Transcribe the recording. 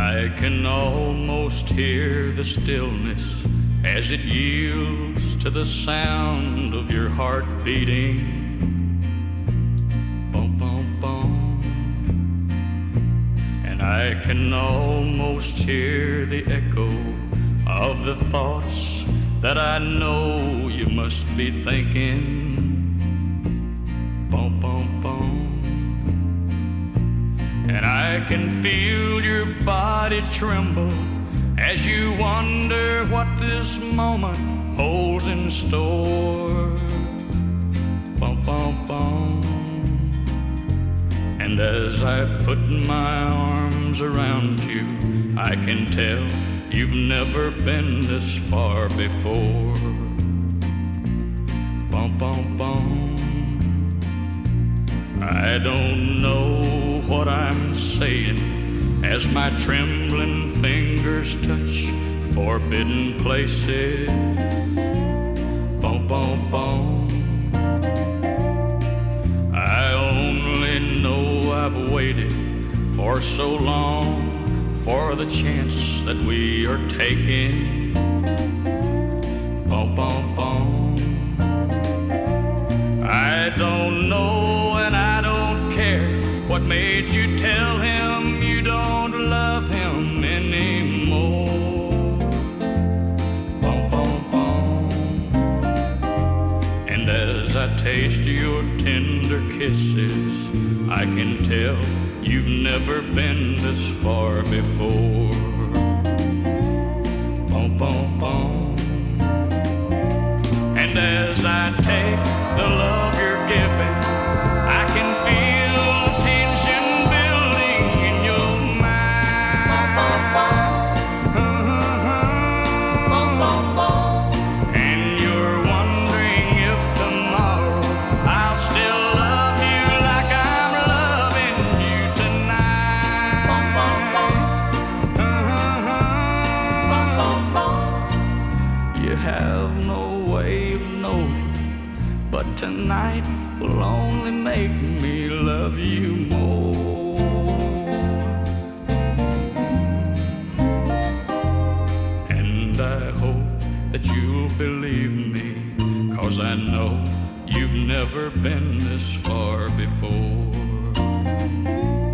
I can almost hear the stillness as it yields to the sound of your heart beating. Boom, boom, boom. And I can almost hear the echo of the thoughts that I know you must be thinking. Boom, boom, boom. And I can feel your body tremble as you wonder what this moment holds in store. Bum, bum, bum. And as I put my arms around you, I can tell you've never been this far before. Bum, bum, bum. I don't know what I'm saying as my trembling fingers touch forbidden places. Boom, boom, boom. I only know I've waited for so long for the chance that we are taking. Boom, boom, boom. I don't know and I don't care what made you tell him you don't love him anymore. Boom, boom, boom. And as I taste your tender kisses, I can tell you've never been this far before. Boom, boom, boom. And as I take the love you're giving, I can feel tension building in your mind. And you're wondering if tomorrow I'll still love you like I'm loving you tonight. You have no way of knowing, but tonight will only make me love you more. And I hope that you'll believe me, 'cause I know you've never been this far before.